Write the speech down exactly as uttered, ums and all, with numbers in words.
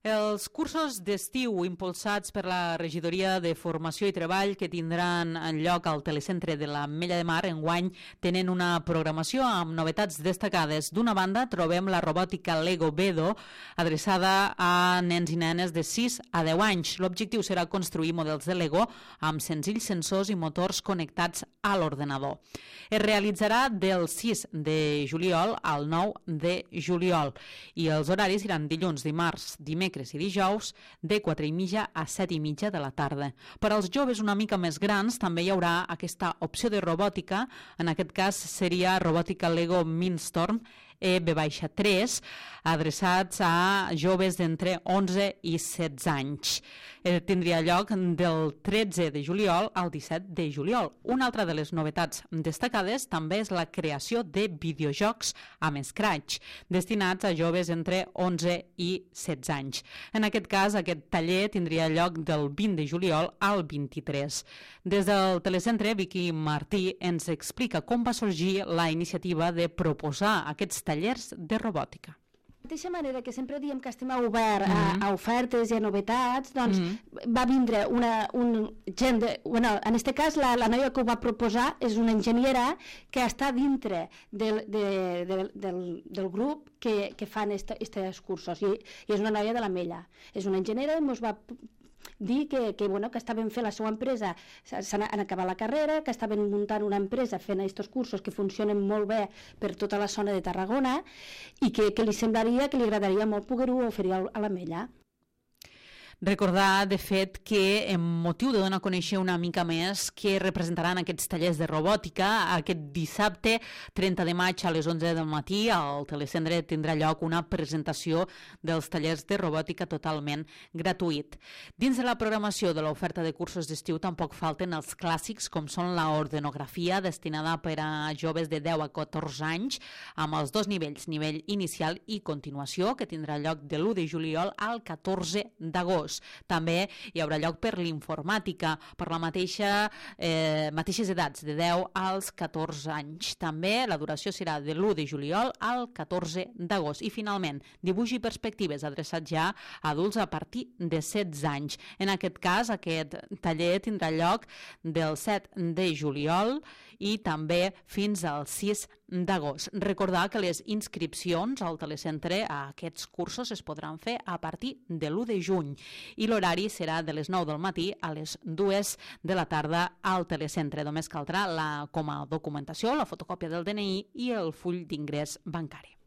Els cursos d'estiu impulsats per la Regidoria de Formació i Treball que tindran lloc al Telecentre de l'Ametlla de Mar enguany tenen una programació amb novetats destacades. D'una banda trobem la robòtica Lego Bedo adreçada a nens i nenes de sis a deu anys. L'objectiu serà construir models de Lego amb senzills sensors i motors connectats a l'ordenador. Es realitzarà del sis de juliol al nou de juliol i els horaris seran dilluns, dimarts, dimecres i dijous de quatre i mitja a set i mitja de la tarda. Per als joves una mica més grans també hi haurà aquesta opció de robòtica, en aquest cas seria robòtica Lego Mindstorm E B tres, adreçats a joves d'entre onze i setze anys. Eh, tindria lloc del tretze de juliol al disset de juliol. Una altra de les novetats destacades també és la creació de videojocs amb Scratch, destinats a joves entre onze i setze anys. En aquest cas, aquest taller tindria lloc del vint de juliol al vint-i-tres. Des del Telecentre, Vicky Martí ens explica com va sorgir la iniciativa de proposar aquests tallers de robòtica. De la mateixa manera que sempre diem que estem oberts a, a ofertes i a novetats, doncs mm-hmm. va vindre una un gent de, bueno, en aquest cas la, la noia que ho va proposar és una enginyera que està dintre del, de, de, del, del grup que, que fan aquests cursos i, i és una noia de l'Ametlla. És una enginyera i ens va dir que, que, bueno, que estaven fent la seva empresa, han acabat la carrera, que estaven muntant una empresa fent aquests cursos que funcionen molt bé per tota la zona de Tarragona i que, que li semblaria que li agradaria molt poder-ho oferir a l'Ametlla. Recordar, de fet, que en motiu de donar a conèixer una mica més què representaran aquests tallers de robòtica, aquest dissabte trenta de maig a les onze del matí al Telecentre tindrà lloc una presentació dels tallers de robòtica totalment gratuït. Dins de la programació de l'oferta de cursos d'estiu tampoc falten els clàssics com són l'ordenografia destinada per a joves de deu a catorze anys amb els dos nivells, nivell inicial i continuació, que tindrà lloc de l'u de juliol al catorze d'agost. També hi haurà lloc per l'informàtica, per la mateixa eh, mateixes edats, de deu als catorze anys. També la duració serà de l'u de juliol al catorze d'agost. I finalment, dibuix i perspectives adreçats ja a adults a partir de setze anys. En aquest cas, aquest taller tindrà lloc del set de juliol i també fins al sis d'agost. Recordar que les inscripcions al Telecentre a aquests cursos es podran fer a partir de l'u de juny i l'horari serà de les nou del matí a les dues de la tarda al Telecentre. Només caldrà la, com a documentació la fotocòpia del D N I i el full d'ingrés bancari.